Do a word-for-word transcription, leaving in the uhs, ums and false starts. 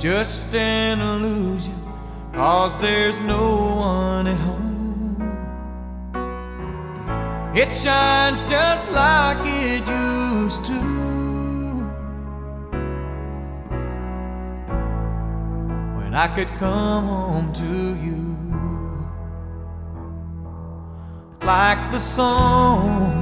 just an illusion, 'cause there's no one at home. It shines just like it used to, when I could come home to you. Like the song